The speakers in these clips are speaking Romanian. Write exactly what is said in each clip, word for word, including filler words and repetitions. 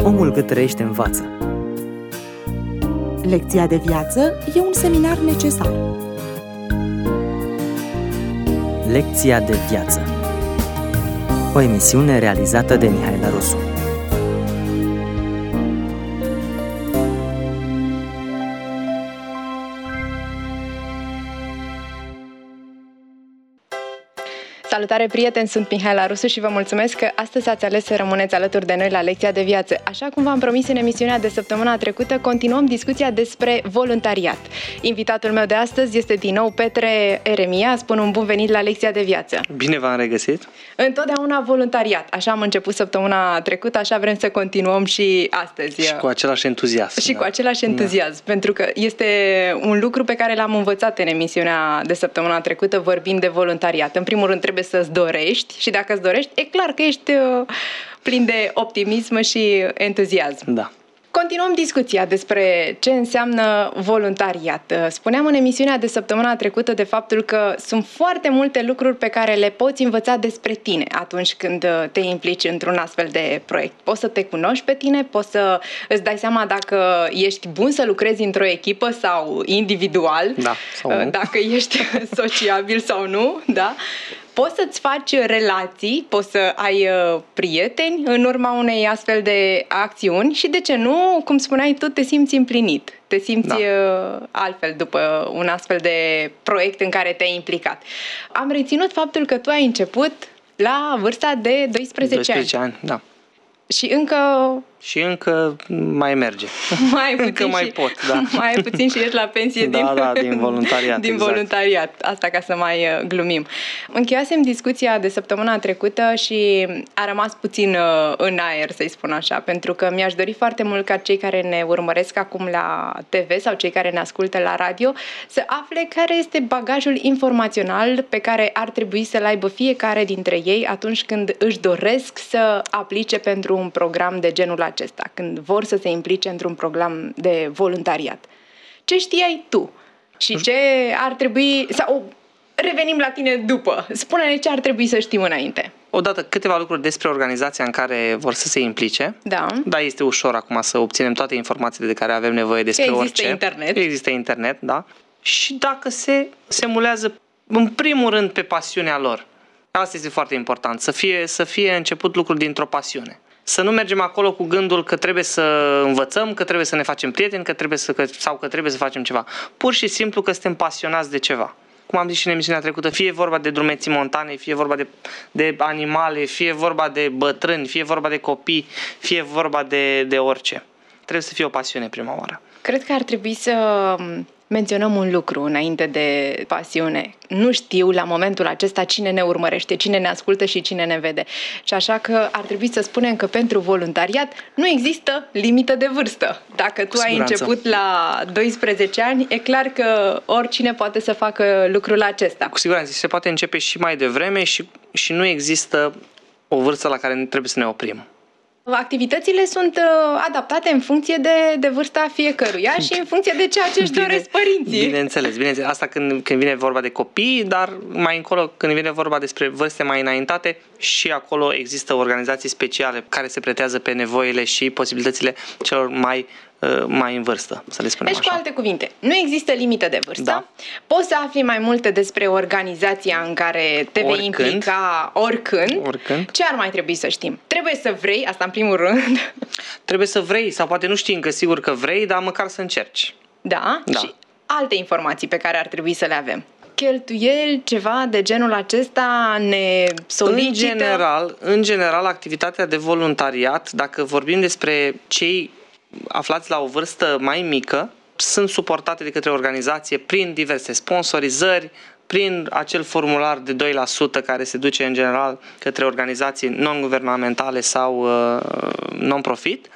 Omul cât trăiește învață. Lecția de viață e un seminar necesar. Lecția de viață. O emisiune realizată de Mihaela Rusu. Salutare, prieteni! Sunt Mihaela Rusu și vă mulțumesc că astăzi ați ales să rămâneți alături de noi la Lecția de Viață. Așa cum v-am promis în emisiunea de săptămâna trecută, continuăm discuția despre voluntariat. Invitatul meu de astăzi este din nou Petre Eremia. Spun un bun venit la Lecția de Viață. Bine v-am regăsit! Întotdeauna voluntariat. Așa am început săptămâna trecută, așa vrem să continuăm și astăzi. Și cu același entuziasm. Și da. cu același entuziasm, da. Pentru că este un lucru pe care l-am învățat în emisiunea de săptămâna trecută, vorbind de voluntariat. În primul rând trebuie să-ți dorești și dacă îți dorești, e clar că ești uh, plin de optimism și entuziasm. Da. Continuăm discuția despre ce înseamnă voluntariat. Spuneam în emisiunea de săptămâna trecută de faptul că sunt foarte multe lucruri pe care le poți învăța despre tine atunci când te implici într-un astfel de proiect. Poți să te cunoști pe tine, poți să îți dai seama dacă ești bun să lucrezi într-o echipă sau individual, da, sau nu. Dacă ești sociabil sau nu, da? Poți să-ți faci relații, poți să ai uh, prieteni în urma unei astfel de acțiuni și, de ce nu, cum spuneai tu, te simți împlinit. Te simți da. uh, altfel după un astfel de proiect în care te-ai implicat. Am reținut faptul că tu ai început la vârsta de doisprezece, doisprezece ani. Da. Și încă... Și încă mai merge. Mai puțin încă mai și, pot, da. Mai puțin și ești la pensie da, din, da, din voluntariat. din exact. voluntariat. Asta ca să mai glumim. Încheiasem discuția de săptămâna trecută și a rămas puțin în aer, să-i spun așa, pentru că mi-aș dori foarte mult ca cei care ne urmăresc acum la T V sau cei care ne ascultă la radio să afle care este bagajul informațional pe care ar trebui să-l aibă fiecare dintre ei atunci când își doresc să aplice pentru un program de genul acesta, când vor să se implice într-un program de voluntariat. Ce știai tu? Și ce ar trebui... Sau revenim la tine după. Spune-ne ce ar trebui să știm înainte. Odată câteva lucruri despre organizația în care vor să se implice. Da. Da, este ușor acum să obținem toate informațiile de care avem nevoie despre există orice. internet. Există internet, da. Și dacă se semulează în primul rând pe pasiunea lor. Asta este foarte important. Să fie, să fie început lucruri dintr-o pasiune. Să nu mergem acolo cu gândul că trebuie să învățăm, că trebuie să ne facem prieteni, că trebuie să, că, sau că trebuie să facem ceva. Pur și simplu că suntem pasionați de ceva. Cum am zis și în emisiunea trecută, fie vorba de drumeții montane, fie vorba de, de animale, fie vorba de bătrâni, fie vorba de copii, fie vorba de, de orice. Trebuie să fie o pasiune prima oară. Cred că ar trebui să menționăm un lucru înainte de pasiune. Nu știu la momentul acesta cine ne urmărește, cine ne ascultă și cine ne vede. Și așa că ar trebui să spunem că pentru voluntariat nu există limită de vârstă. Dacă tu ai început la doisprezece ani, e clar că oricine poate să facă lucrul acesta. Cu siguranță, se poate începe și mai devreme și, și nu există o vârstă la care trebuie să ne oprim. Activitățile sunt uh, adaptate în funcție de, de vârsta fiecăruia și în funcție de ceea ce își Bine, doresc părinții. Bineînțeles, bineînțeles. Asta când, când vine vorba de copii, dar mai încolo când vine vorba despre vârste mai înaintate, și acolo există organizații speciale care se pretează pe nevoile și posibilitățile celor mai mai în vârstă, să le spunem deci, așa. Cu alte cuvinte, nu există limită de vârstă. Da. Poți să afli mai multe despre organizația în care te oricând, vei implica oricând. oricând. Ce ar mai trebui să știm? Trebuie să vrei, asta în primul rând. Trebuie să vrei, sau poate nu știi încă sigur că vrei, dar măcar să încerci. Da? Da. Și alte informații pe care ar trebui să le avem. Cheltuieli, ceva de genul acesta ne solicită? În general, în general, activitatea de voluntariat, dacă vorbim despre cei aflați la o vârstă mai mică, sunt suportate de către organizație prin diverse sponsorizări, prin acel formular de doi la sută care se duce în general către organizații non-guvernamentale sau uh, non-profit,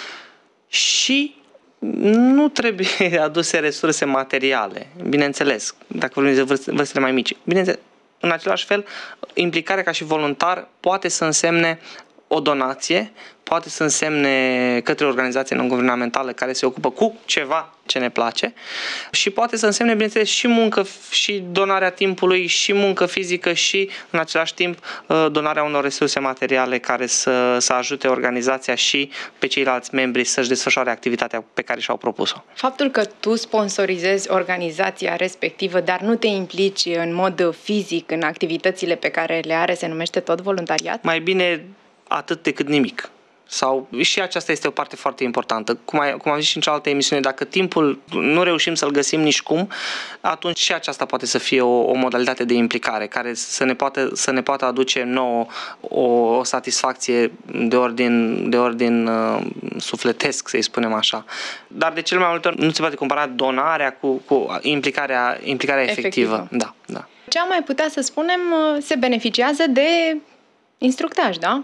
și nu trebuie aduse resurse materiale, bineînțeles, dacă vorbim de vârstele mai mici. Bineînțeles, în același fel, implicarea ca și voluntar poate să însemne o donație, poate să însemne către o organizație non-guvernamentală care se ocupă cu ceva ce ne place și poate să însemne, bineînțeles, și muncă și donarea timpului, și muncă fizică și, în același timp, donarea unor resurse materiale care să, să ajute organizația și pe ceilalți membri să-și desfășoare activitatea pe care și-au propus-o. Faptul că tu sponsorizezi organizația respectivă, dar nu te implici în mod fizic în activitățile pe care le are, se numește tot voluntariat? Mai bine atât decât nimic. Sau și aceasta este o parte foarte importantă. Cum, ai, cum am zis și în cealaltă emisiune, dacă timpul nu reușim să-l găsim nici cum, atunci și aceasta poate să fie o, o modalitate de implicare care să ne poată, să ne poată aduce nouă o, o satisfacție de ordin, de ordin uh, sufletesc, să-i spunem așa. Dar de cel mai multe ori nu se poate compara donarea cu, cu implicarea, implicarea efectivă. efectivă. Da, da. Ce am mai putea să spunem, se beneficiază de instructaj, da?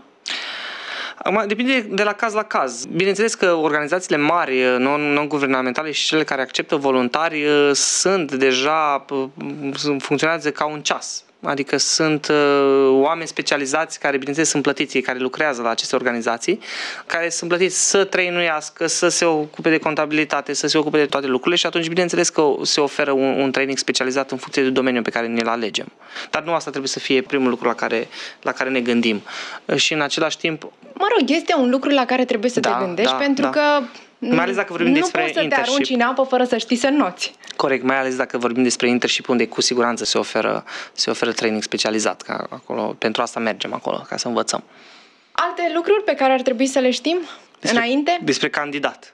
Acum, depinde de la caz la caz. Bineînțeles că organizațiile mari, non-guvernamentale și cele care acceptă voluntari sunt deja, funcționează ca un ceas. Adică sunt uh, oameni specializați care, bineînțeles, sunt plătiți, care lucrează la aceste organizații, care sunt plătiți să trăinuiască, să se ocupe de contabilitate, să se ocupe de toate lucrurile și atunci, bineînțeles, că se oferă un, un training specializat în funcție de domeniul pe care ne-l alegem. Dar nu asta trebuie să fie primul lucru la care, la care ne gândim. Și în același timp... Mă rog, este un lucru la care trebuie să da, te gândești, da, pentru da. că mai ales dacă vorbim nu despre poți să internship. te arunci în apă fără să știi să înnoți. Corect, mai ales dacă vorbim despre internship, unde cu siguranță se oferă, se oferă training specializat. Ca acolo, pentru asta mergem acolo, ca să învățăm. Alte lucruri pe care ar trebui să le știm despre, înainte? Despre candidat.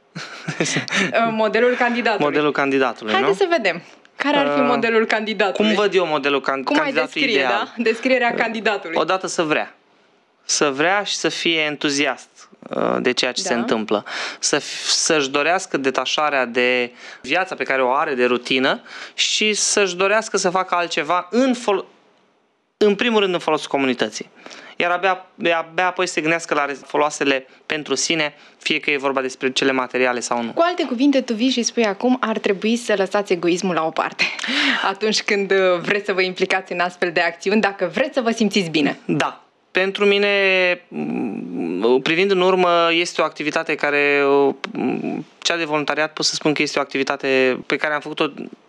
Modelul candidatului. Modelul candidatului, Haideți nu? să vedem. Care ar fi modelul candidatului? Cum văd eu modelul can- Cum candidatului descrie, ideal? Da? Descrierea candidatului. Odată să vrea. Să vrea și să fie entuziast de ceea ce da. se întâmplă. Să, să-și dorească detașarea de viața pe care o are, de rutină, și să-și dorească să facă altceva în, fol- în primul rând în folosul comunității. Iar abia, abia apoi să se gândească la foloasele pentru sine, fie că e vorba despre cele materiale sau nu. Cu alte cuvinte, tu vii și spui acum, ar trebui să lăsați egoismul la o parte atunci când vreți să vă implicați în astfel de acțiuni, dacă vreți să vă simțiți bine. Da. Pentru mine, privind în urmă, este o activitate care, cea de voluntariat, pot să spun că este o activitate pe care am făcut-o,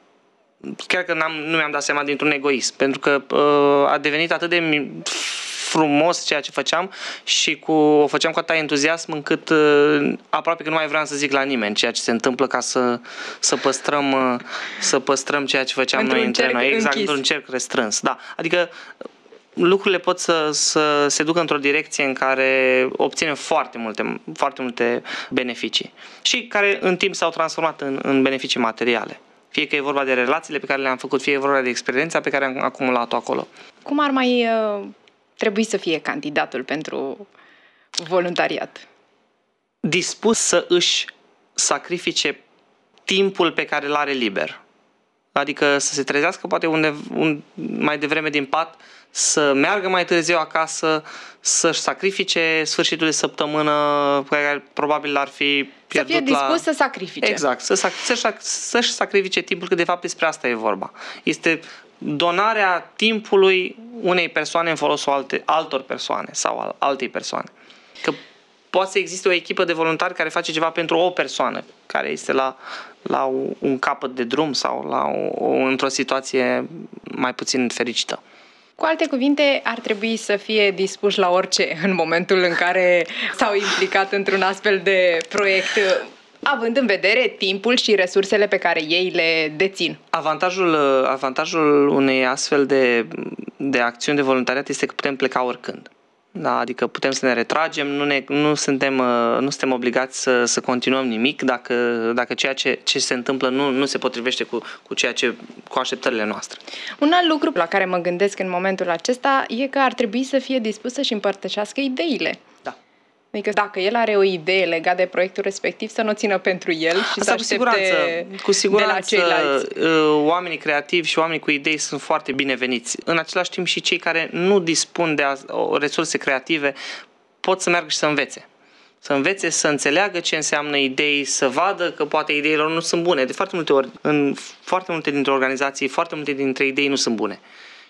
chiar că n-am, nu mi-am dat seama, dintr-un egoism, pentru că uh, a devenit atât de frumos ceea ce făceam și cu, o făceam cu atâta entuziasm încât uh, aproape că nu mai vreau să zic la nimeni ceea ce se întâmplă ca să, să, păstrăm, uh, să păstrăm ceea ce făceam într-un noi între noi. Exact, închis. într-un cerc restrâns. Da. Adică lucrurile pot să, să se ducă într-o direcție în care obținem foarte multe, foarte multe beneficii și care în timp s-au transformat în, în beneficii materiale. Fie că e vorba de relațiile pe care le-am făcut, fie e vorba de experiența pe care am acumulat-o acolo. Cum ar mai uh, trebui să fie candidatul pentru voluntariat? Dispus să își sacrifice timpul pe care îl are liber. Adică să se trezească poate unde, un, mai devreme din pat, să meargă mai târziu acasă, să-și sacrifice sfârșitul de săptămână pe care probabil l-ar fi pierdut. Să fie dispus la... să sacrifice. Exact, să, să-și, să-și sacrifice timpul, că de fapt despre asta e vorba. Este donarea timpului unei persoane în folosul alte, altor persoane sau al altei persoane. Că poate să existe o echipă de voluntari care face ceva pentru o persoană care este la, la un capăt de drum sau la o, într-o situație mai puțin fericită. Cu alte cuvinte, ar trebui să fie dispuși la orice în momentul în care s-au implicat într-un astfel de proiect, având în vedere timpul și resursele pe care ei le dețin. Avantajul, avantajul unei astfel de, de acțiuni de voluntariat este că putem pleca oricând. Da, adică putem să ne retragem, nu, ne, nu, suntem, nu suntem obligați să, să continuăm nimic dacă, dacă ceea ce, ce se întâmplă nu, nu se potrivește cu, cu, ceea ce, cu așteptările noastre. Un alt lucru la care mă gândesc în momentul acesta e că ar trebui să fie dispus să-și împărtășească ideile. Da. Adică dacă el are o idee legată de proiectul respectiv, să nu o țină pentru el și asta să aștepte cu siguranță, de la ceilalți. Oamenii creativi și oamenii cu idei sunt foarte bineveniți. În același timp și cei care nu dispun de resurse creative pot să meargă și să învețe. Să învețe, să înțeleagă ce înseamnă idei, să vadă că poate ideile lor nu sunt bune. De foarte multe ori, în foarte multe dintre organizații, foarte multe dintre idei nu sunt bune.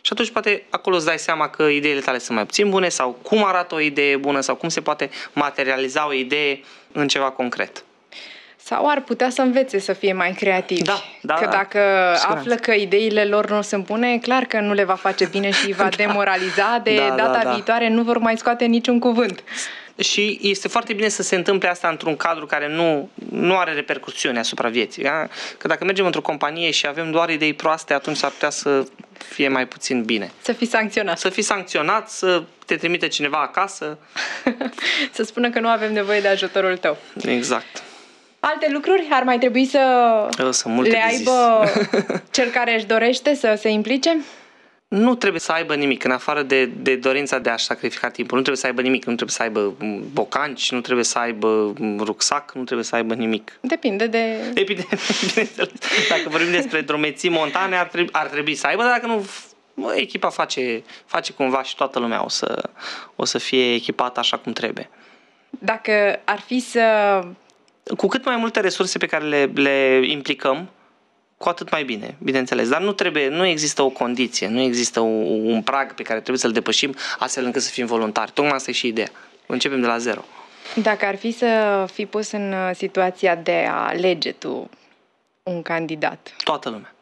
Și atunci poate acolo îți dai seama că ideile tale sunt mai puțin bune sau cum arată o idee bună sau cum se poate materializa o idee în ceva concret. Sau ar putea să învețe să fie mai creativi. Da, da, că da. dacă Siguranță. află că ideile lor nu sunt bune, clar că nu le va face bine și îi va demoraliza. De Da, data da, da. viitoare nu vor mai scoate niciun cuvânt. Și este foarte bine să se întâmple asta într-un cadru care nu, nu are repercusiuni asupra vieții. Da? Că dacă mergem într-o companie și avem doar idei proaste, atunci s-ar putea să fie mai puțin bine. Să fii sancționat. Să fii sancționat, să te trimite cineva acasă. Să spună că nu avem nevoie de ajutorul tău. Exact. Alte lucruri ar mai trebui să Sunt multe le de aibă zis. cel care își dorește să se implice? Nu trebuie să aibă nimic, în afară de, de dorința de a-și sacrifica timpul. Nu trebuie să aibă nimic, nu trebuie să aibă bocanci, nu trebuie să aibă rucsac, nu trebuie să aibă nimic. Depinde de... Depinde, bineînțeles. Dacă vorbim despre drumeții montane, ar trebui, ar trebui să aibă, dar dacă nu, echipa face, face cumva și toată lumea o să, o să fie echipată așa cum trebuie. Dacă ar fi să... Cu cât mai multe resurse pe care le, le implicăm, cu atât mai bine, bineînțeles. Dar nu trebuie, nu există o condiție, nu există un, un prag pe care trebuie să-l depășim astfel încât să fim voluntari. Tocmai asta e și ideea. Începem de la zero. Dacă ar fi să fii pus în situația de a alege tu un candidat, Toată lumea.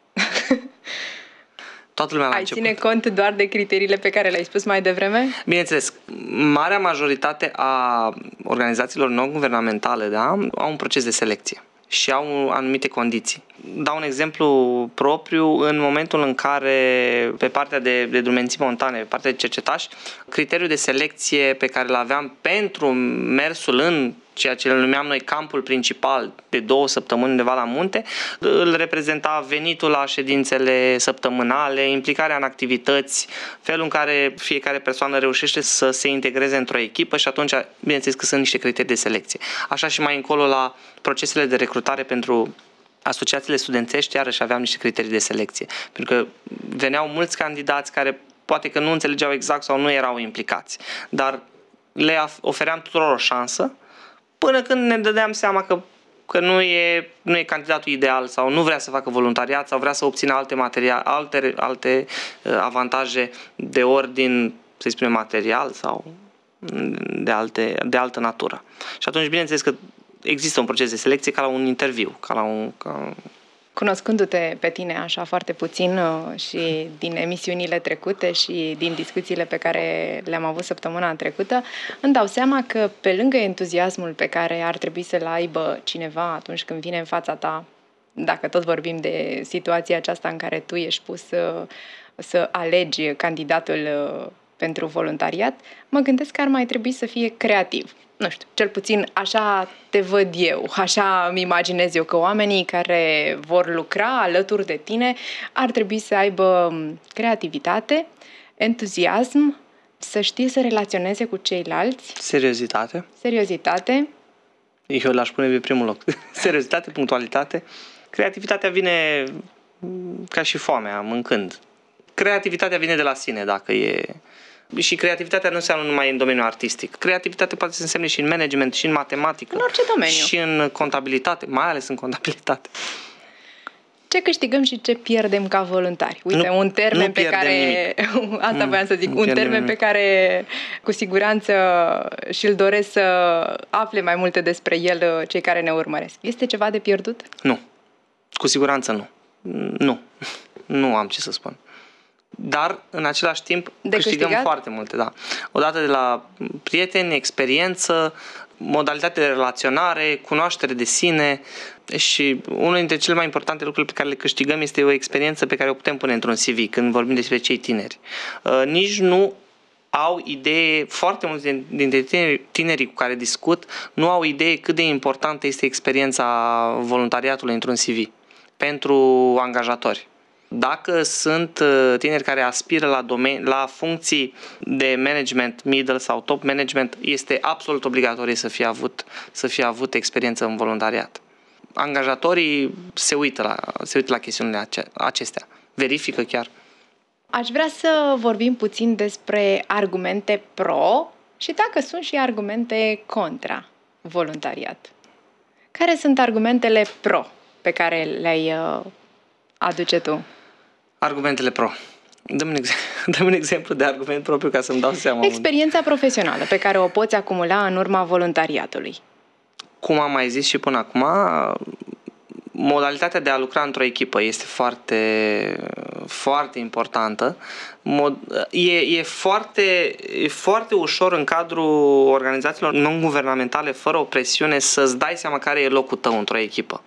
Toată lumea la ai început. ține cont doar de criteriile pe care le-ai spus mai devreme? Bineînțeles, marea majoritate a organizațiilor non-guvernamentale, da, au un proces de selecție și au anumite condiții. Dau un exemplu propriu, în momentul în care pe partea de, de drumenții montane, pe partea de cercetași, criteriul de selecție pe care îl aveam pentru mersul în ceea ce îl numeam noi campul principal de două săptămâni undeva la munte, îl reprezenta venitul la ședințele săptămânale, implicarea în activități, felul în care fiecare persoană reușește să se integreze într-o echipă și atunci, bineînțeles că sunt niște criterii de selecție. Așa și mai încolo la procesele de recrutare pentru asociațiile studențești, iarăși aveam niște criterii de selecție, pentru că veneau mulți candidați care poate că nu înțelegeau exact sau nu erau implicați, dar le ofeream tuturor o șansă până când ne dădeam seama că, că nu, e, nu e candidatul ideal sau nu vrea să facă voluntariat sau vrea să obțină alte, materia- alte, alte avantaje de ordin, să-i spunem, material sau de, alte, de altă natură. Și atunci, bineînțeles că există un proces de selecție ca la un interviu, ca la un... Ca... Cunoscându-te pe tine așa foarte puțin și din emisiunile trecute și din discuțiile pe care le-am avut săptămâna trecută, îmi dau seama că pe lângă entuziasmul pe care ar trebui să-l aibă cineva atunci când vine în fața ta, dacă tot vorbim de situația aceasta în care tu ești pus să, să alegi candidatul pentru voluntariat, mă gândesc că ar mai trebui să fie creativ. Nu știu, cel puțin așa te văd eu, așa îmi imaginez eu că oamenii care vor lucra alături de tine ar trebui să aibă creativitate, entuziasm, să știe să relaționeze cu ceilalți. Seriozitate. Seriozitate. Eu l-aș pune pe primul loc. Seriozitate, punctualitate. Creativitatea vine ca și foamea, mâncând. Creativitatea vine de la sine, dacă e... Și creativitatea nu înseamnă numai în domeniul artistic. Creativitatea poate să însemne și în management, și în matematică. În orice domeniu. Și în contabilitate, mai ales în contabilitate. Ce câștigăm și ce pierdem ca voluntari? Uite, nu, un termen pe care... Nimic. Asta voiam să zic. Nu un termen nimic. pe care cu siguranță și-l doresc să afle mai multe despre el cei care ne urmăresc. Este ceva de pierdut? Nu. Cu siguranță nu. Nu. Nu am ce să spun. Dar, în același timp, de câștigăm câștigat? foarte multe, da. Odată de la prieteni, experiență, modalitate de relaționare, cunoaștere de sine și unul dintre cele mai importante lucruri pe care le câștigăm este o experiență pe care o putem pune într-un C V când vorbim despre cei tineri. Uh, nici nu au idee, foarte mulți dintre tineri, tinerii cu care discut, nu au idee cât de importantă este experiența voluntariatului într-un C V pentru angajatori. Dacă sunt tineri care aspiră la, domeni, la funcții de management, middle sau top management, este absolut obligatoriu să fie avut, să fie avut experiență în voluntariat. Angajatorii se uită la, se uită la chestiunile acestea, verifică chiar. Aș vrea să vorbim puțin despre argumente pro și dacă sunt și argumente contra voluntariat. Care sunt argumentele pro pe care le-ai aduce tu? Argumentele pro. Dă-mi un, ex- dă-mi un exemplu de argument propriu ca să-mi dau seama. Experiența profesională pe care o poți acumula în urma voluntariatului. Cum am mai zis și până acum, modalitatea de a lucra într-o echipă este foarte, foarte importantă. Mod, e, e, foarte, e foarte ușor în cadrul organizațiilor non-guvernamentale, fără o presiune, să-ți dai seama care e locul tău într-o echipă.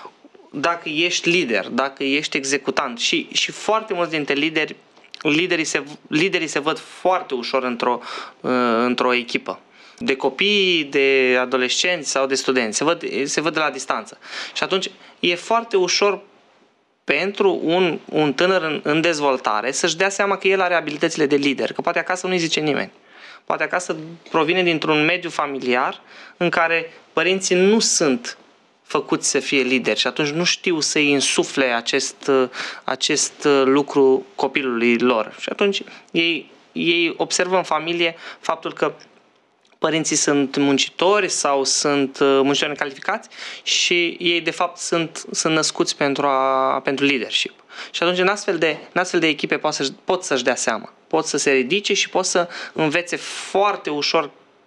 Dacă ești lider, dacă ești executant și, și foarte mulți dintre lideri, liderii se, liderii se văd foarte ușor într-o, într-o echipă. De copii, de adolescenți sau de studenți. Se văd, se văd de la distanță. Și atunci e foarte ușor pentru un, un tânăr în, în dezvoltare să-și dea seama că el are abilitățile de lider, că poate acasă nu-i zice nimeni. Poate acasă provine dintr-un mediu familiar în care părinții nu sunt făcuți să fie lideri și atunci nu știu să-i insufle acest, acest lucru copilului lor. Și atunci ei, ei observă în familie faptul că părinții sunt muncitori sau sunt muncitori necalificați și ei de fapt sunt, sunt născuți pentru, a, pentru leadership. Și atunci în astfel de, în astfel de echipe pot, să, pot să-și dea seama, pot să se ridice și pot să învețe foarte ușor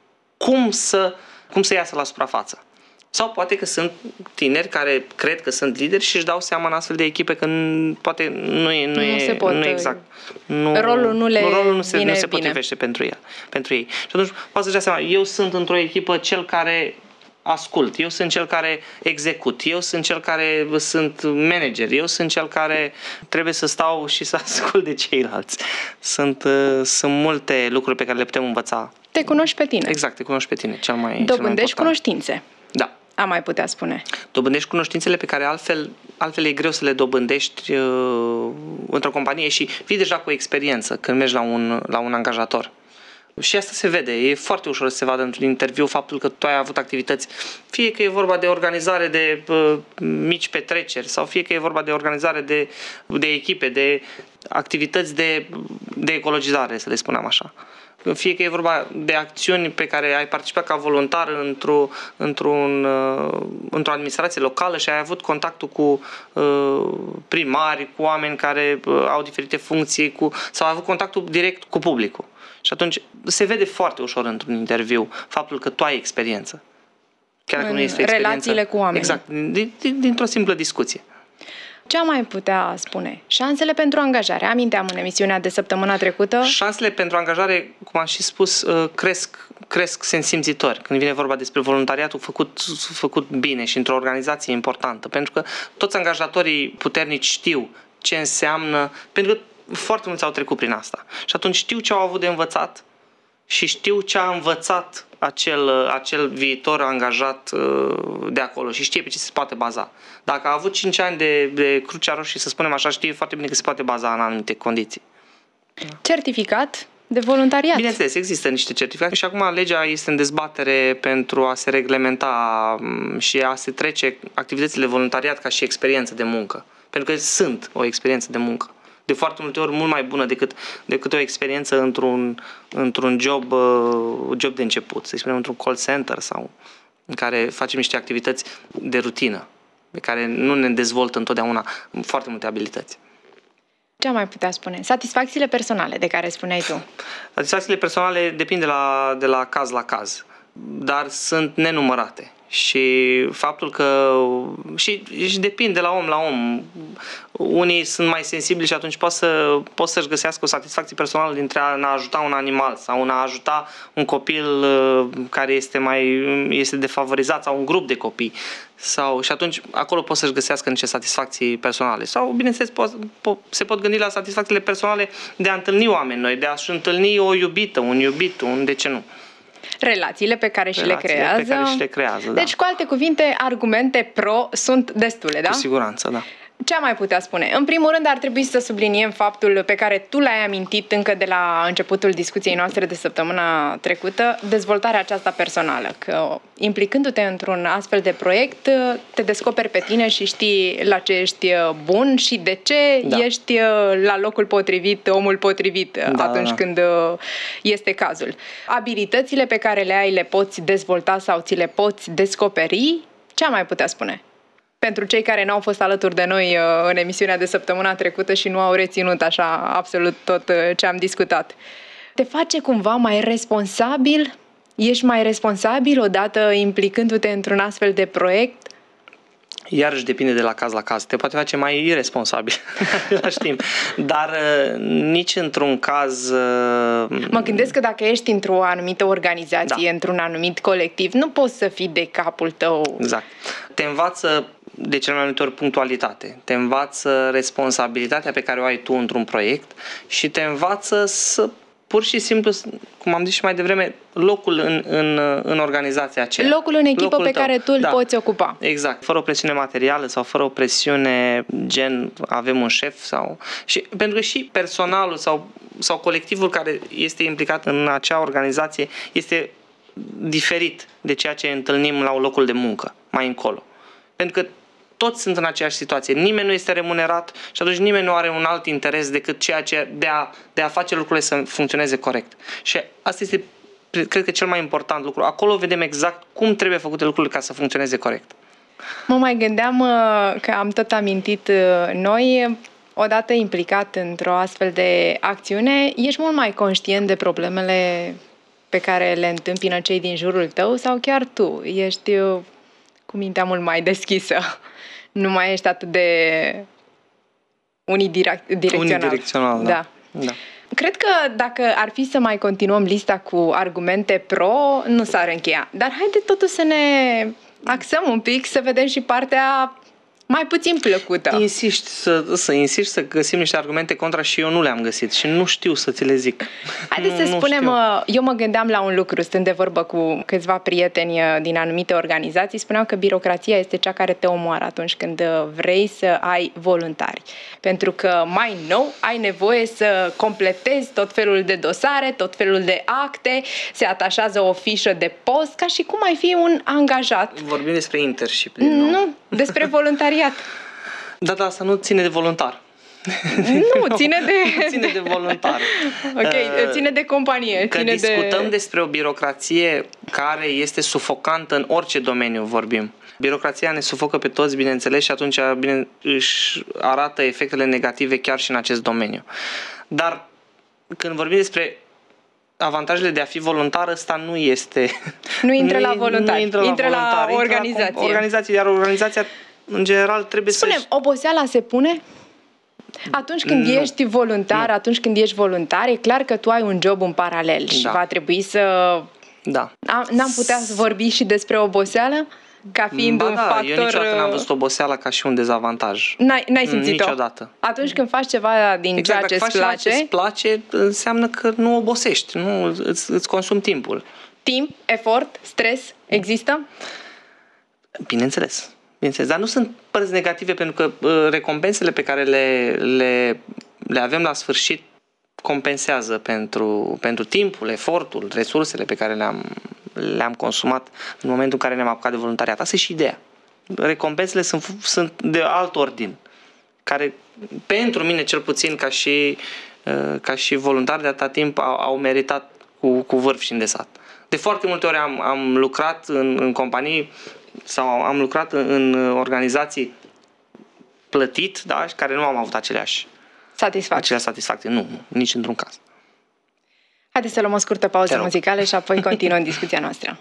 cum să, cum să iasă la suprafață. Sau poate că sunt tineri care cred că sunt lideri și își dau seama în astfel de echipe că nu, poate nu e, nu nu e, se pot, nu e exact. Nu, rolul nu le rolul nu se, vine nu se bine. potrivește pentru, el, pentru ei. Și atunci poate să-și dea seama, eu sunt într-o echipă cel care ascult, eu sunt cel care execut, eu sunt cel care sunt manager, eu sunt cel care trebuie să stau și să ascult de ceilalți. Sunt, uh, sunt multe lucruri pe care le putem învăța. Te cunoști pe tine. Exact, te cunoști pe tine, cel mai, cel mai Dobândești cunoștințe. Da. Am mai putea spune. Dobândești cunoștințele pe care altfel, altfel e greu să le dobândești uh, într-o companie și vii deja cu experiență când mergi la un, la un angajator. Și asta se vede, e foarte ușor să se vadă într-un interviu faptul că tu ai avut activități, fie că e vorba de organizare de uh, mici petreceri sau fie că e vorba de organizare de, de echipe, de activități de, de ecologizare, să le spunem așa. Fie că e vorba de acțiuni pe care ai participat ca voluntar într-o, într-un, într-o administrație locală și ai avut contactul cu primari, cu oameni care au diferite funcții cu, sau ai avut contactul direct cu publicul. Și atunci se vede foarte ușor într-un interviu faptul că tu ai experiență. Chiar dacă nu este experiență. Relațiile cu oamenii. Exact, din, dintr-o simplă discuție. Ce am mai putea spune? Șansele pentru angajare. Aminteam în emisiunea de săptămâna trecută. Șansele pentru angajare, cum am și spus, cresc, cresc sensimțitor. Când vine vorba despre voluntariatul făcut, făcut bine și într-o organizație importantă. Pentru că toți angajatorii puternici știu ce înseamnă, pentru că foarte mulți au trecut prin asta. Și atunci știu ce au avut de învățat și știu ce a învățat acel, acel viitor angajat de acolo și știe pe ce se poate baza. Dacă a avut cinci ani de, de Crucea Roșie, să spunem așa, știe foarte bine că se poate baza în anumite condiții. Certificat de voluntariat. Bineînțeles, există niște certificate și acum legea este în dezbatere pentru a se reglementa și a se trece activitățile voluntariat ca și experiență de muncă. Pentru că sunt o experiență de muncă. De foarte multe ori mult mai bună decât, decât o experiență într-un, într-un job, job de început, să spunem într-un call center sau în care facem niște activități de rutină, pe care nu ne dezvoltă întotdeauna foarte multe abilități. Ce am mai putea spune? Satisfacțiile personale de care spuneai tu. Satisfacțiile personale depind de la, de la caz la caz, dar sunt nenumărate. Și faptul că și, și depinde de la om la om. Unii sunt mai sensibili și atunci pot, să, pot să-și găsească o satisfacție personală dintre a, a ajuta un animal sau a ajuta un copil care este mai este defavorizat sau un grup de copii. Sau, și atunci acolo pot să-și găsească niște satisfacții personale. Sau, bineînțeles, po, po, se pot gândi la satisfacțiile personale de a întâlni oameni noi, de a-și întâlni o iubită, un iubit, un de ce nu. Relațiile pe care și Relațiile le creează. pe care și le creează, da. Deci, cu alte cuvinte, argumente pro sunt destule, da? Cu siguranță, da. Ce am mai putea spune? În primul rând, ar trebui să subliniem faptul pe care tu l-ai amintit încă de la începutul discuției noastre de săptămâna trecută, dezvoltarea aceasta personală, că implicându-te într-un astfel de proiect, te descoperi pe tine și știi la ce ești bun și de ce da. ești la locul potrivit, omul potrivit da, atunci da. când este cazul. Abilitățile pe care le ai le poți dezvolta sau ți le poți descoperi? Ce am mai putea spune? pentru cei care n-au fost alături de noi în emisiunea de săptămâna trecută și nu au reținut așa absolut tot ce am discutat. Te face cumva mai responsabil? Ești mai responsabil odată implicându-te într-un astfel de proiect? Iarăși depinde de la caz la caz. Te poate face mai irresponsabil în același timp. Dar nici într-un caz... Mă gândesc că dacă ești într-o anumită organizație, da. într-un anumit colectiv, nu poți să fii de capul tău. Exact. Te învață de cel mai multe ori punctualitate. Te învață responsabilitatea pe care o ai tu într-un proiect și te învață să pur și simplu, cum am zis și mai devreme, locul în, în, în organizația aceea. Locul în echipă locul pe tău. care tu îl da. poți ocupa. Exact. Fără o presiune materială sau fără o presiune gen avem un șef sau... Și, pentru că și personalul sau, sau colectivul care este implicat în acea organizație este diferit de ceea ce întâlnim la locul de muncă, mai încolo. Pentru că toți sunt în aceeași situație. Nimeni nu este remunerat și atunci nimeni nu are un alt interes decât ceea ce de a, de a face lucrurile să funcționeze corect. Și asta este, cred că, cel mai important lucru. Acolo vedem exact cum trebuie făcute lucrurile ca să funcționeze corect. Mă mai gândeam că am tot amintit noi, odată implicat într-o astfel de acțiune, ești mult mai conștient de problemele pe care le întâmpină cei din jurul tău sau chiar tu ești cu mintea mult mai deschisă. Nu mai ești atât de unidirecțional. Unidirecțional, da. da. da. Cred că dacă ar fi să mai continuăm lista cu argumente pro, nu s-ar încheia. Dar haide totuși să ne axăm un pic, să vedem și partea mai puțin plăcută. Insiști să, să insiști să găsim niște argumente contra și eu nu le-am găsit și nu știu să ți le zic. Haideți să spunem, știu. Eu mă gândeam la un lucru, stând de vorbă cu câțiva prieteni din anumite organizații, spuneau că birocrația este cea care te omoară atunci când vrei să ai voluntari. Pentru că mai nou ai nevoie să completezi tot felul de dosare, tot felul de acte, se atașează o fișă de post, ca și cum ai fi un angajat. Vorbim despre internship. Nu, nu despre voluntariat. Da, dar asta nu ține de voluntar. Nu, ține de... ține de voluntar. Ok, ține de companie. Că ține discutăm de... despre o birocrație care este sufocantă în orice domeniu vorbim. Birocrația ne sufocă pe toți, bineînțeles, și atunci bine, își arată efectele negative chiar și în acest domeniu. Dar când vorbim despre avantajele de a fi voluntar, ăsta nu este... Nu intră la voluntar, intră la, intră voluntar, la organizație. Intră la organizație, iar organizația, în general, trebuie să... Spune-mi, oboseala se pune? Atunci când nu. ești voluntar, nu. atunci când ești voluntar, e clar că tu ai un job în paralel și da. va trebui să... Da. N-am putea să vorbi și despre oboseală? Ca fiind ba un da, factor... eu niciodată n-am văzut oboseala ca și un dezavantaj. N-ai, n-ai simțit-o? Niciodată. Atunci când faci ceva din exact, ceea ce îți place... ce îți place, înseamnă că nu obosești, nu îți, îți consumi timpul. Timp, efort, stres, există? Bineînțeles. Bineînțeles. Dar nu sunt părți negative, pentru că uh, recompensele pe care le, le, le avem la sfârșit compensează pentru, pentru timpul, efortul, resursele pe care le-am, le-am consumat în momentul în care ne-am apucat de voluntariat. Asta e și ideea. Recompensele sunt, sunt de alt ordin, care pentru mine cel puțin ca și, ca și voluntar de atâta timp au, au meritat cu, cu vârf și îndesat. De foarte multe ori am, am lucrat în, în companii sau am lucrat în, în organizații plătit, da, și care nu am avut aceleași satisfacții. Aceleași satisfacții. Nu, nu, nici într-un caz. Haideți să luăm o scurtă pauză muzicală și apoi continuăm discuția noastră.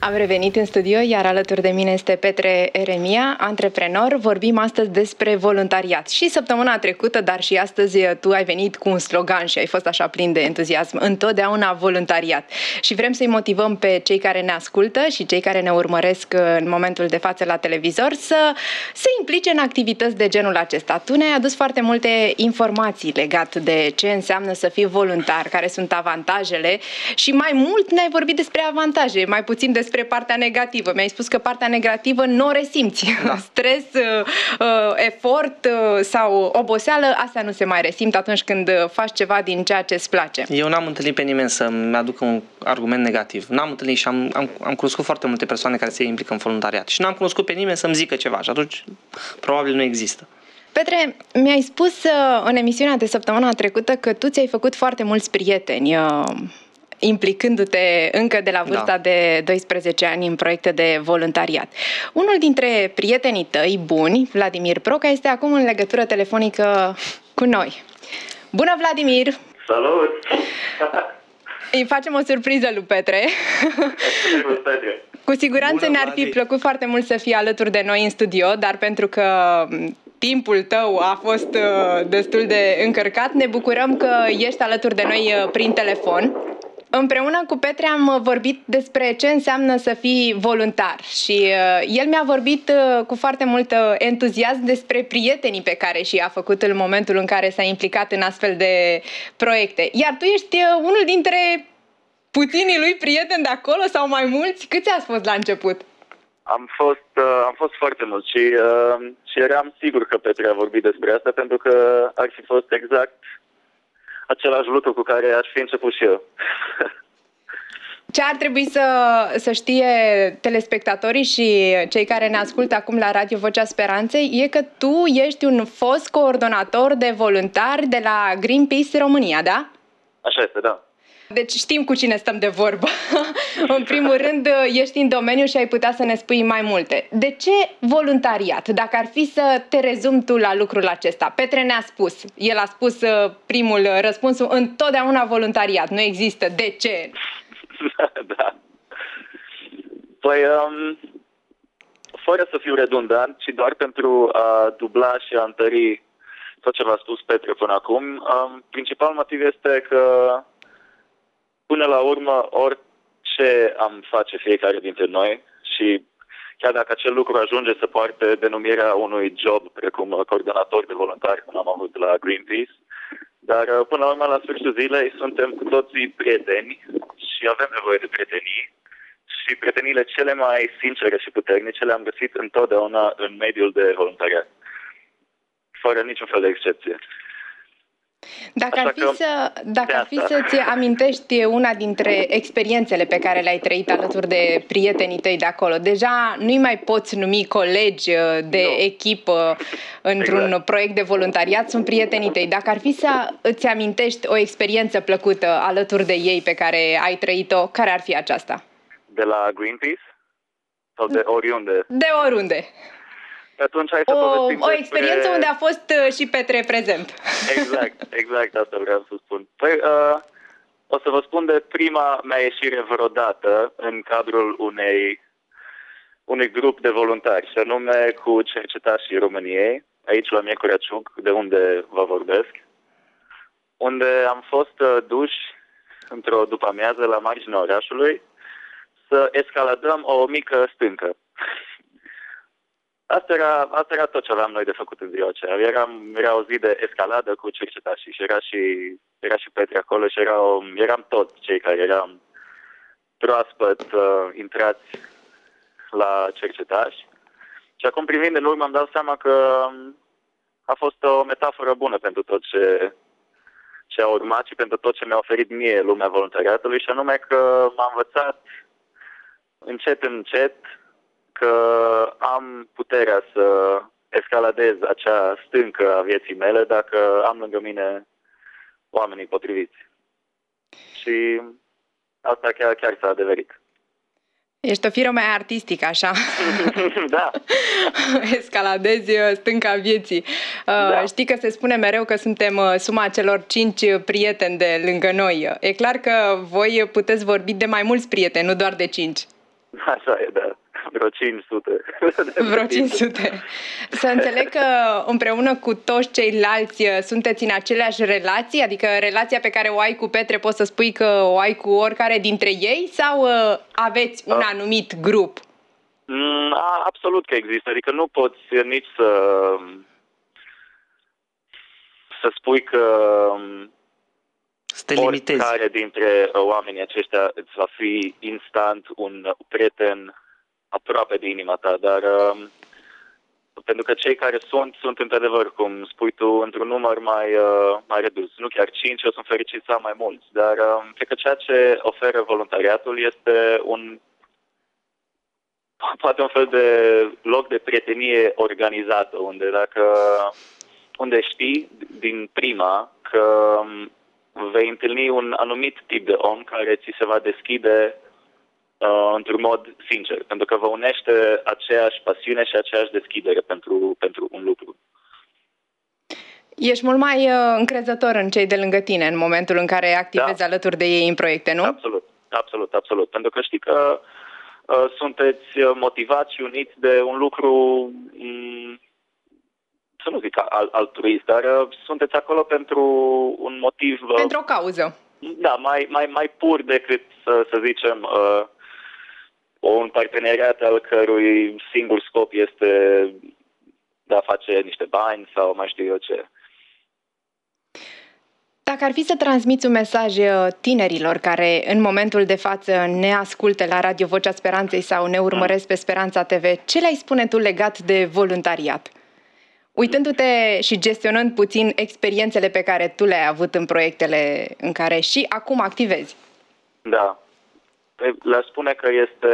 Am revenit în studio, iar alături de mine este Petre Eremia, antreprenor. Vorbim astăzi despre voluntariat. Și săptămâna trecută, dar și astăzi, tu ai venit cu un slogan și ai fost așa plin de entuziasm. Întotdeauna voluntariat. Și vrem să-i motivăm pe cei care ne ascultă și cei care ne urmăresc în momentul de față la televizor să se implice în activități de genul acesta. Tu ne-ai adus foarte multe informații legate de ce înseamnă să fii voluntar, care sunt avantajele și mai mult ne-ai vorbit despre avantaje, mai puțin despre partea negativă. Mi-ai spus că partea negativă nu o resimți. Da. Stres, efort sau oboseală, astea nu se mai resimt atunci când faci ceva din ceea ce îți place. Eu n-am întâlnit pe nimeni să-mi aducă un argument negativ. N-am întâlnit și am, am, am cunoscut foarte multe persoane care se implică în voluntariat. Și n-am cunoscut pe nimeni să-mi zică ceva și atunci probabil nu există. Petre, mi-ai spus în emisiunea de săptămâna trecută că tu ți-ai făcut foarte mulți prieteni implicându-te încă de la vârsta da. de doisprezece ani în proiecte de voluntariat. Unul dintre prietenii tăi buni, Vladimir Proca, este acum în legătură telefonică cu noi. Bună, Vladimir! Salut! Îi facem o surpriză lui Petre. Cu siguranță Bună, ne-ar fi plăcut foarte mult să fii alături de noi în studio, dar pentru că timpul tău a fost destul de încărcat, ne bucurăm că ești alături de noi prin telefon. Împreună cu Petre am vorbit despre ce înseamnă să fii voluntar și uh, el mi-a vorbit uh, cu foarte mult entuziasm despre prietenii pe care și-a făcut în momentul în care s-a implicat în astfel de proiecte. Iar tu ești uh, unul dintre puținii lui prieteni de acolo sau mai mulți? Câți ați fost la început? Am fost, uh, am fost foarte mulți și, uh, și eram sigur că Petre a vorbit despre asta pentru că ar fi fost exact același lucru cu care aș fi început și eu. Ce ar trebui să, să știe telespectatorii și cei care ne ascultă acum la Radio Vocea Speranței e că tu ești un fost coordonator de voluntari de la Greenpeace România, da? Așa este, da. Deci știm cu cine stăm de vorbă. În primul rând, ești în domeniu și ai putea să ne spui mai multe. De ce voluntariat? Dacă ar fi să te rezumi tu la lucrul acesta. Petre ne-a spus, el a spus primul răspuns, întotdeauna voluntariat. Nu există. De ce? Da. Păi, um, fără să fiu redundant, ci doar pentru a dubla și a întări tot ce v-a spus Petre până acum, um, principal motiv este că până la urmă, orice am face fiecare dintre noi și chiar dacă acel lucru ajunge să poarte denumirea unui job, precum coordonator de voluntari, cum am avut la Greenpeace, dar până la urmă, la sfârșitul zilei, suntem cu toții prieteni și avem nevoie de prietenii și prietenile cele mai sincere și puternice le-am găsit întotdeauna în mediul de voluntariat, fără niciun fel de excepție. Dacă ar fi, să, dacă ar fi să-ți amintești una dintre experiențele pe care le-ai trăit alături de prietenii tăi de acolo, deja nu-i mai poți numi colegi de no. echipă într-un exact. proiect de voluntariat, sunt prietenii tăi. Dacă ar fi să îți amintești o experiență plăcută alături de ei pe care ai trăit-o, care ar fi aceasta? De la Greenpeace? Sau de oriunde? De oriunde. Atunci hai să o, povestim o experiență despre... unde a fost și Petre prezent. Exact, exact asta vreau să spun. Păi, uh, o să vă spun de prima mea ieșire vreodată în cadrul unei, unui grup de voluntari, și anume cu cercetașii României, aici la Miercurea Ciuc, de unde vă vorbesc, unde am fost uh, duși într-o după-amiază la marginea orașului să escaladăm o mică stâncă. Asta era, asta era tot ce aveam noi de făcut în ziua aceea. Eram, era o zi de escaladă cu cercetașii și era și, era și Petre acolo și erau, eram toți cei care eram proaspăt uh, intrați la cercetași. Și acum, privind în urmă, îmi dau seama că a fost o metaforă bună pentru tot ce, ce a urmat și pentru tot ce mi-a oferit mie lumea voluntariatului, și anume că m-a învățat încet, încet că am puterea să escaladez acea stâncă a vieții mele dacă am lângă mine oamenii potriviți. Și asta chiar, chiar s-a adeverit. Ești o firă mai artistică, așa? Da. Escaladezi stânca vieții. Da. Știi că se spune mereu că suntem suma celor cinci prieteni de lângă noi. E clar că voi puteți vorbi de mai mulți prieteni, nu doar de cinci. Așa e, da. Vreo cinci sute. Vreo cinci sute. Să înțeleg că împreună cu toți ceilalți sunteți în aceleași relații? Adică relația pe care o ai cu Petre poți să spui că o ai cu oricare dintre ei? Sau aveți un anumit grup? A, absolut că există. Adică nu poți nici să, să spui că să te limitezi. Oricare dintre oamenii aceștia îți va fi instant un prieten aproape de inima ta, dar uh, pentru că cei care sunt, sunt într-adevăr, cum spui tu, într-un număr mai, uh, mai redus. Nu chiar cinci, eu sunt fericit să am mai mulți, dar uh, cred că ceea ce oferă voluntariatul este un, poate un fel de loc de prietenie organizată, unde dacă, unde știi din prima că um, vei întâlni un anumit tip de om care ți se va deschide Uh, într-un mod sincer, pentru că vă unește aceeași pasiune și aceeași deschidere pentru, pentru un lucru. Ești mult mai uh, încrezător în cei de lângă tine în momentul în care activezi da. alături de ei în proiecte, nu? Absolut, absolut, absolut. Pentru că știi că uh, sunteți motivați și uniți de un lucru, um, să nu zic al, altruist, dar uh, sunteți acolo pentru un motiv... Uh, pentru o cauză. Da, mai, mai, mai pur decât, să, să zicem... Uh, un parteneriat al cărui singur scop este de a face niște bani sau mai știu eu ce. Dacă ar fi să transmiți un mesaj tinerilor care în momentul de față ne ascultă la Radio Vocea Speranței sau ne urmăresc pe Speranța T V, ce le-ai spune tu legat de voluntariat? Uitându-te și gestionând puțin experiențele pe care tu le-ai avut în proiectele în care și acum activezi. Da. Le-aș spune că este,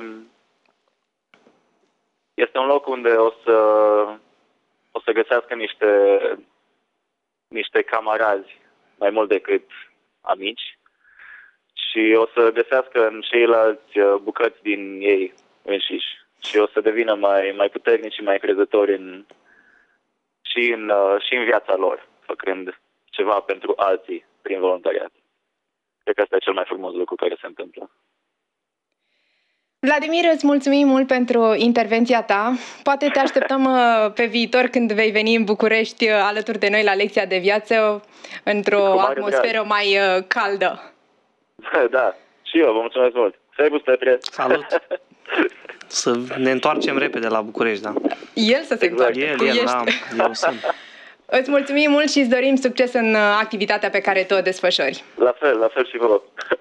este un loc unde o să, o să găsească niște, niște camarazi mai mult decât amici și o să găsească în ceilalți bucăți din ei înșiși și o să devină mai, mai puternici și mai crezători în, și, în, și în viața lor, făcând ceva pentru alții prin voluntariat. Cred că asta e cel mai frumos lucru care se întâmplă. Vladimir, îți mulțumim mult pentru intervenția ta. Poate te așteptăm pe viitor când vei veni în București alături de noi la lecția de viață într-o atmosferă drag. mai caldă. Da, și eu vă mulțumesc mult. Servus, Petre! Salut! Să ne întoarcem repede la București, da. El să se întoarce. El, el, da, eu sunt. Îți mulțumim mult și îți dorim succes în activitatea pe care tu o desfășori. La fel, la fel și vouă.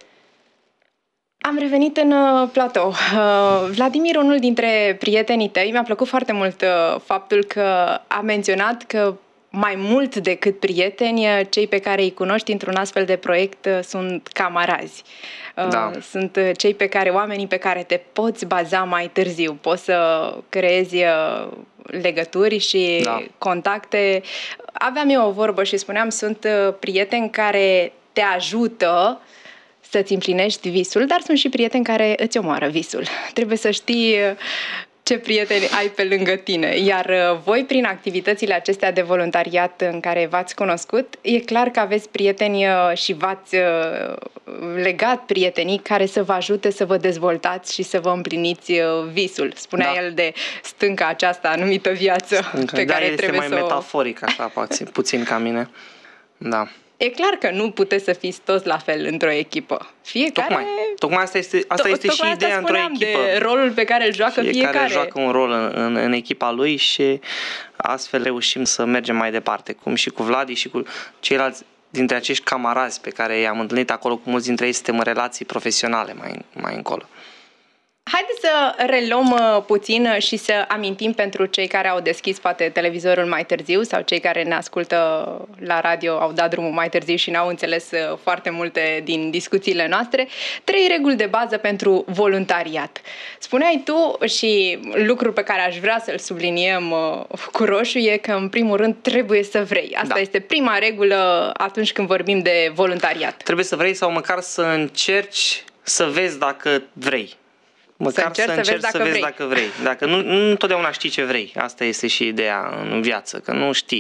Am revenit în platou. Vladimir, unul dintre prietenii tăi, mi-a plăcut foarte mult faptul că a menționat că mai mult decât prieteni, cei pe care îi cunoști într-un astfel de proiect sunt camarazi. Da. Sunt cei pe care, oamenii pe care te poți baza mai târziu. Poți să creezi legături și da. contacte. Aveam eu o vorbă și spuneam, sunt prieteni care te ajută să-ți împlinești visul, dar sunt și prieteni care îți omoară visul. Trebuie să știi ce prieteni ai pe lângă tine. Iar voi, prin activitățile acestea de voluntariat în care v-ați cunoscut, e clar că aveți prieteni și v-ați legat prietenii care să vă ajute să vă dezvoltați și să vă împliniți visul. Spunea da. el de stânca aceasta numită viață. Stânca. Pe da, care este trebuie mai să metaforic, așa, puțin, puțin ca mine. Da. E clar că nu puteți să fiți toți la fel într-o echipă. Fiecare... Tocmai, tocmai asta este, asta este și ideea într-o echipă. De rolul pe care îl joacă fiecare. Fiecare joacă un rol în, în, în echipa lui și astfel reușim să mergem mai departe. Cum și cu Vladi și cu ceilalți dintre acești camarazi pe care i-am întâlnit acolo, cu mulți dintre ei suntem în relații profesionale mai, mai încolo. Haideți să reluăm puțin și să amintim pentru cei care au deschis poate televizorul mai târziu sau cei care ne ascultă la radio au dat drumul mai târziu și n-au înțeles foarte multe din discuțiile noastre. Trei reguli de bază pentru voluntariat. Spuneai tu și lucrul pe care aș vrea să-l subliniem cu roșu e că în primul rând trebuie să vrei. Asta da. este prima regulă atunci când vorbim de voluntariat. Trebuie să vrei sau măcar să încerci să vezi dacă vrei. Măcar să încerci să, să vezi, dacă, să vezi vrei. dacă vrei. Dacă nu, nu întotdeauna știi ce vrei. Asta este și ideea în viață, că nu știi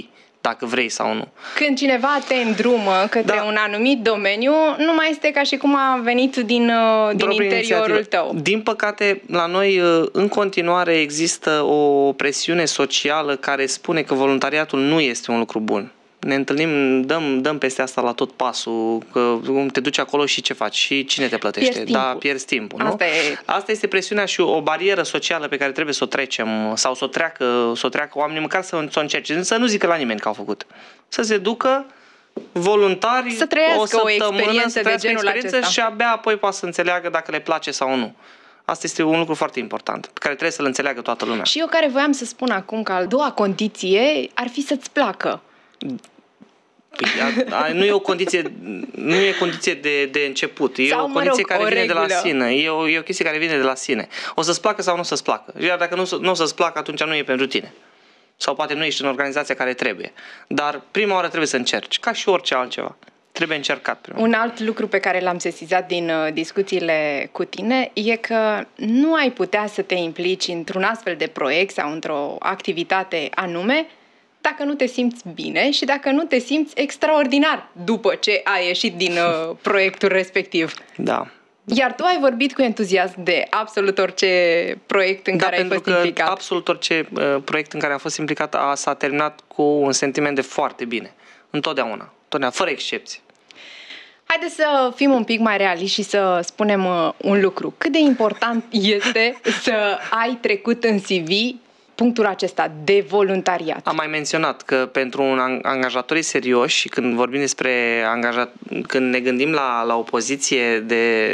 dacă vrei sau nu. Când cineva te îndrumă către Da. un anumit domeniu, nu mai este ca și cum a venit din, din Proprie interiorul inițiativă. tău. Din păcate, la noi în continuare există o presiune socială care spune că voluntariatul nu este un lucru bun. Ne întâlnim, dăm, dăm peste asta la tot pasul, că te duci acolo și ce faci și cine te plătește. Pierzi Da, timpul. pierzi timpul. Nu? Asta e. Asta este presiunea și o barieră socială pe care trebuie să o trecem sau să o treacă, să o treacă oamenii, măcar să, să o încerce. Să nu zică la nimeni că au făcut. Să se ducă voluntari Să trăiască o o săptămână, experiență să de trăiască genul experiență acesta. și abia apoi poate să înțeleagă dacă le place sau nu. Asta este un lucru foarte important, pe care trebuie să-l înțeleagă toată lumea. Și eu care voiam să spun acum că a doua condiție ar fi să-ți placă. Păi, a, a, nu e o condiție, nu e condiție de, de început, e Sau, o mă condiție rog, care o vine de la regulă. sine, e o, e o chestie care vine de la sine. O să-ți placă sau nu o să-ți placă. Iar dacă nu, nu o să-ți placă, atunci nu e pentru tine. Sau poate nu ești în organizația care trebuie. Dar prima oară trebuie să încerci, ca și orice altceva. Trebuie încercat prima. Un alt lucru pe care l-am sesizat din uh, discuțiile cu tine e că nu ai putea să te implici într-un astfel de proiect sau într-o activitate anume dacă nu te simți bine și dacă nu te simți extraordinar după ce ai ieșit din uh, proiectul respectiv. Da. Iar tu ai vorbit cu entuziasm de absolut orice proiect în Da, care ai pentru fost că implicat. absolut orice uh, proiect în care am fost implicat a, s-a terminat cu un sentiment de foarte bine. Întotdeauna. Întotdeauna, fără excepție. Haideți să fim un pic mai realiști și să spunem uh, un lucru. Cât de important este să ai trecut în C V punctul acesta de voluntariat? Am mai menționat că pentru un angajatorii serioși, când vorbim despre angajat, când ne gândim la, la o poziție de,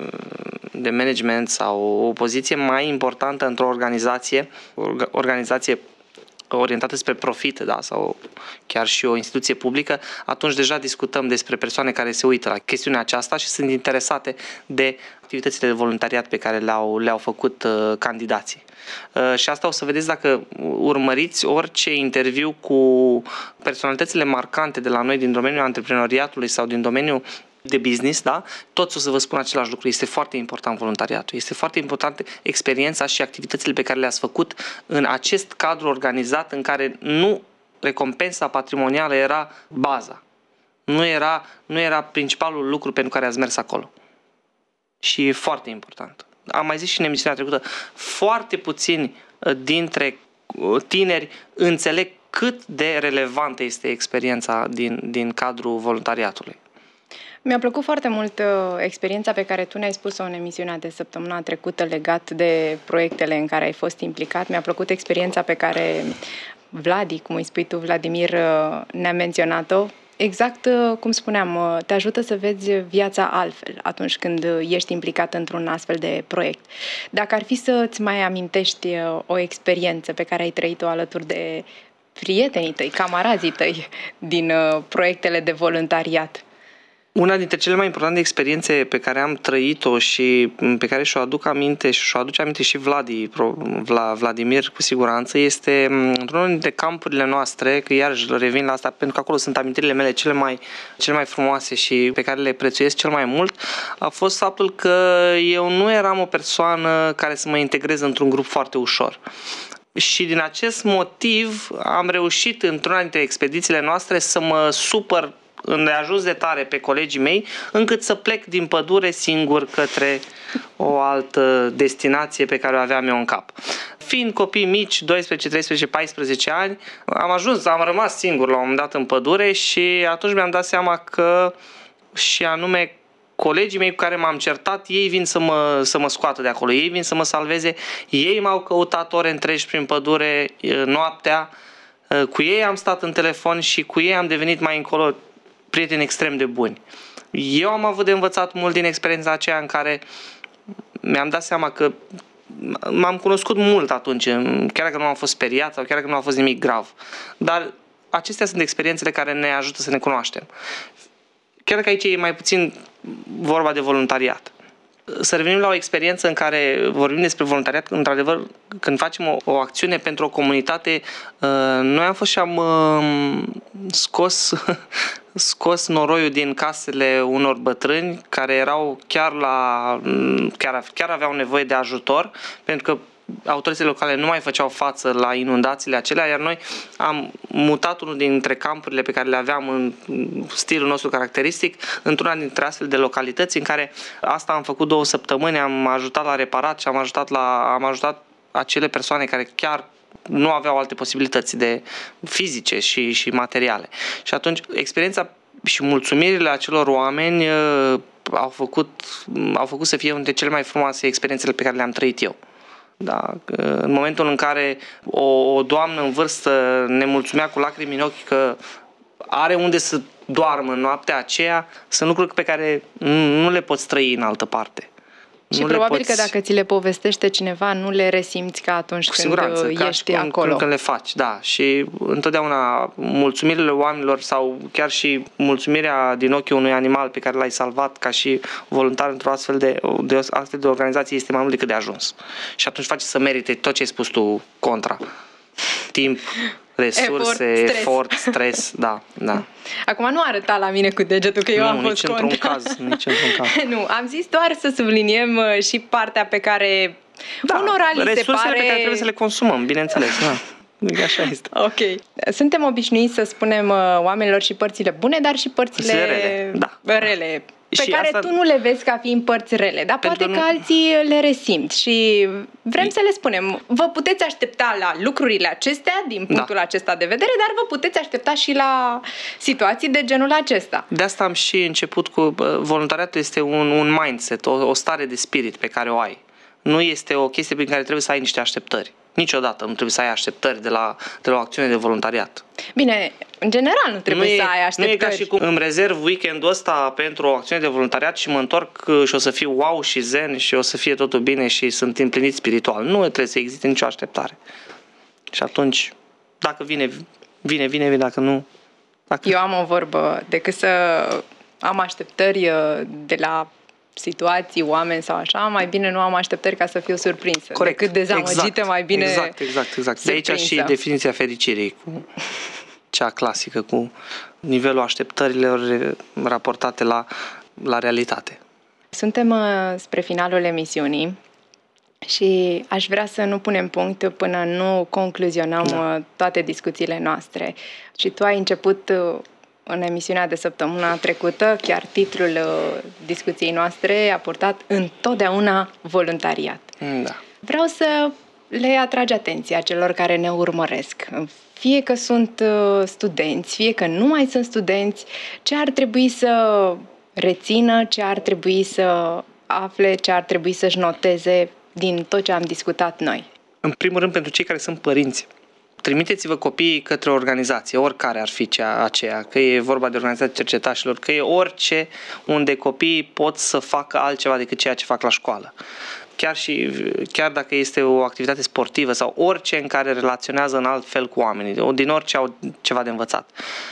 de management sau o poziție mai importantă într-o organizație, organizație orientată spre profit, da, sau chiar și o instituție publică, atunci deja discutăm despre persoane care se uită la chestiunea aceasta și sunt interesate de activitățile de voluntariat pe care le-au, le-au făcut uh, candidații. Uh, și asta o să vedeți dacă urmăriți orice interviu cu personalitățile marcante de la noi din domeniul antreprenoriatului sau din domeniul de business, da? Toți o să vă spun același lucru. Este foarte important voluntariatul. Este foarte important experiența și activitățile pe care le-ați făcut în acest cadru organizat în care nu recompensa patrimonială era baza. Nu era, nu era principalul lucru pentru care ați mers acolo. Și e foarte important. Am mai zis și în emisiunea trecută, foarte puțini dintre tineri înțeleg cât de relevantă este experiența din, din cadrul voluntariatului. Mi-a plăcut foarte mult uh, experiența pe care tu ne-ai spus-o în emisiunea de săptămâna trecută legat de proiectele în care ai fost implicat. Mi-a plăcut experiența pe care Vladi, cum îi spui tu, Vladimir, uh, ne-a menționat-o. Exact uh, cum spuneam, uh, te ajută să vezi viața altfel atunci când uh, ești implicat într-un astfel de proiect. Dacă ar fi să-ți mai amintești uh, o experiență pe care ai trăit-o alături de prietenii tăi, camarazii tăi din uh, proiectele de voluntariat. Una dintre cele mai importante experiențe pe care am trăit-o și pe care și-o aduc aminte și și-o aduce aminte și Vladi, Vla, Vladimir cu siguranță, este într-unul dintre campurile noastre, că iarăși revin la asta, pentru că acolo sunt amintirile mele cele mai, cele mai frumoase și pe care le prețuiesc cel mai mult, a fost faptul că eu nu eram o persoană care să mă integrez într-un grup foarte ușor. Și din acest motiv am reușit într-una dintre expedițiile noastre să mă supăr îndeajuns de tare pe colegii mei, încât să plec din pădure singur către o altă destinație pe care o aveam eu în cap. Fiind copii mici, doisprezece, treisprezece, paisprezece ani, am ajuns, am rămas singur la un moment dat în pădure și atunci mi-am dat seama că și anume colegii mei cu care m-am certat, ei vin să mă, să mă scoată de acolo, ei vin să mă salveze, ei m-au căutat ore întregi prin pădure noaptea, cu ei am stat în telefon și cu ei am devenit mai încolo prieteni extrem de buni. Eu am avut de învățat mult din experiența aceea în care mi-am dat seama că m-am cunoscut mult atunci, chiar dacă nu am fost speriat sau chiar dacă nu a fost nimic grav. Dar acestea sunt experiențele care ne ajută să ne cunoaștem. Chiar că aici e mai puțin vorba de voluntariat. Să revenim la o experiență în care vorbim despre voluntariat, într-adevăr, când facem o, o acțiune pentru o comunitate, noi am fost și am scos, scos noroiul din casele unor bătrâni care erau chiar la, chiar, chiar aveau nevoie de ajutor, pentru că autoritățile locale nu mai făceau față la inundațiile acelea, iar noi am mutat unul dintre campurile pe care le aveam în stilul nostru caracteristic într-una dintre astfel de localități în care asta am făcut două săptămâni, am ajutat la reparat și am ajutat, la, am ajutat acele persoane care chiar nu aveau alte posibilități de fizice și, și materiale. Și atunci experiența și mulțumirile acelor oameni uh, au făcut, au făcut să fie una dintre cele mai frumoase experiențele pe care le-am trăit eu. Da, în momentul în care o, o doamnă în vârstă ne mulțumea cu lacrimi în ochi că are unde să doarmă în noaptea aceea, sunt lucruri pe care nu le poți trăi în altă parte. Și nu probabil poți... că dacă ți le povestește cineva, nu le resimți ca atunci cu când siguranță, ești ca acolo. Când, când le faci, da. Și întotdeauna mulțumirile oamenilor sau chiar și mulțumirea din ochiul unui animal pe care l-ai salvat ca și voluntar într-o astfel de, de, astfel de organizație este mai mult decât de ajuns. Și atunci face să merite tot ce ai spus tu contra. Timp, resurse, efort, stres, efort, stres da, da. Acum nu arăta la mine cu degetul că eu nu, am fost nici într-un contra. caz, nici într-un caz. Nu, am zis doar să subliniem și partea pe care da, unora li se resursele pare... pe care trebuie să le consumăm, bineînțeles, da. Așa este. Ok. Suntem obișnuiți să spunem oamenilor și părțile bune, dar și părțile rele, da. rele pe și care asta... tu nu le vezi ca fiind părți rele, dar poate că nu... alții le resimt și vrem să le spunem. Vă puteți aștepta la lucrurile acestea din punctul da. acesta de vedere, dar vă puteți aștepta și la situații de genul acesta. De asta am și început cu voluntariatul este un, un mindset, o, o stare de spirit pe care o ai. Nu este o chestie prin care trebuie să ai niște așteptări. Niciodată nu trebuie să ai așteptări de la, de la o acțiune de voluntariat. Bine, în general nu trebuie nu să e, ai așteptări. Nu e ca și cum îmi rezerv weekendul ăsta pentru o acțiune de voluntariat și mă întorc și o să fiu wow și zen și o să fie totul bine și sunt împlinit spiritual. Nu trebuie să existe nicio așteptare. Și atunci, dacă vine, vine, vine, vine, dacă nu... Dacă... Eu am o vorbă, decât să am așteptări de la situații, oameni sau așa, mai bine nu am așteptări ca să fiu surprinsă. Corect. Decât dezamăgită, exact. mai bine Exact, exact, exact. De aici și definiția fericirii, cu cea clasică, cu nivelul așteptărilor raportate la, la realitate. Suntem spre finalul emisiunii și aș vrea să nu punem punct până nu concluzionăm da. toate discuțiile noastre. Și tu ai început în emisiunea de săptămâna trecută, chiar titlul uh, discuției noastre a purtat întotdeauna voluntariat. Da. Vreau să le atragi atenția celor care ne urmăresc. Fie că sunt uh, studenți, fie că nu mai sunt studenți, ce ar trebui să rețină, ce ar trebui să afle, ce ar trebui să-și noteze din tot ce am discutat noi. În primul rând, pentru cei care sunt părinți, trimiteți-vă copiii către o organizație, oricare ar fi cea, aceea, că e vorba de organizația cercetașilor, că e orice unde copiii pot să facă altceva decât ceea ce fac la școală. Chiar, și, chiar dacă este o activitate sportivă sau orice în care relaționează în alt fel cu oamenii, din orice au ceva de învățat.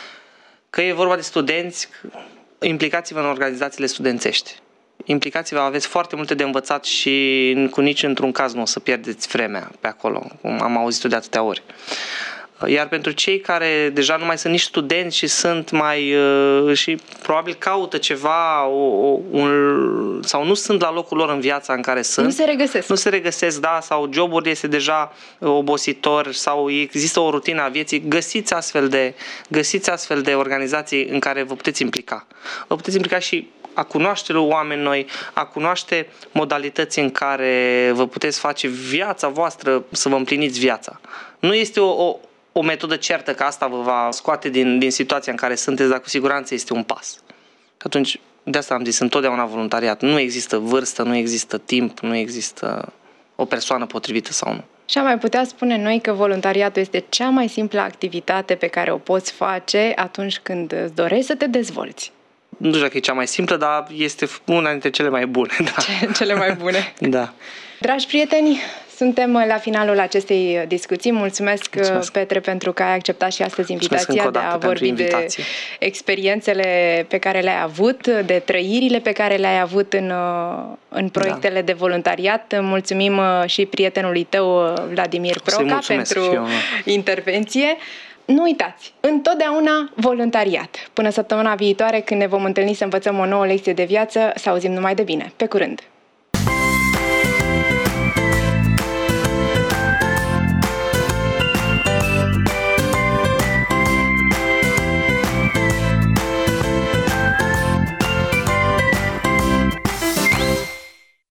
Că e vorba de studenți, implicați-vă în organizațiile studențești. Implicați-vă, aveți foarte multe de învățat și cu nici într-un caz nu o să pierdeți vremea pe acolo, cum am auzit-o de atâtea ori. Iar pentru cei care deja nu mai sunt nici studenți și sunt mai și probabil caută ceva o, un, sau nu sunt la locul lor în viața în care sunt. Nu se regăsesc. Nu se regăsesc, da, sau jobul este deja obositor sau există o rutină a vieții. Găsiți astfel de, găsiți astfel de organizații în care vă puteți implica. Vă puteți implica și a cunoaște oameni noi, a cunoaște modalități în care vă puteți face viața voastră să vă împliniți viața. Nu este o, o, o metodă certă că asta vă va scoate din, din situația în care sunteți, dar cu siguranță este un pas. Atunci, de asta am zis, întotdeauna voluntariat. Nu există vârstă, nu există timp, nu există o persoană potrivită sau nu. Și am mai putea spune noi că voluntariatul este cea mai simplă activitate pe care o poți face atunci când îți dorești să te dezvolți. Nu știu dacă e cea mai simplă, dar este una dintre cele mai bune. Da. Cele mai bune. Da. Dragi prieteni, suntem la finalul acestei discuții. Mulțumesc, Mulțumesc, Petre, pentru că ai acceptat și astăzi invitația de a vorbi de experiențele pe care le-ai avut, de trăirile pe care le-ai avut în, în proiectele da. de voluntariat. Mulțumim și prietenului tău, Vladimir Proca, pentru intervenție. Nu uitați, întotdeauna voluntariat. Până săptămâna viitoare, când ne vom întâlni să învățăm o nouă lecție de viață, să auzim numai de bine. Pe curând!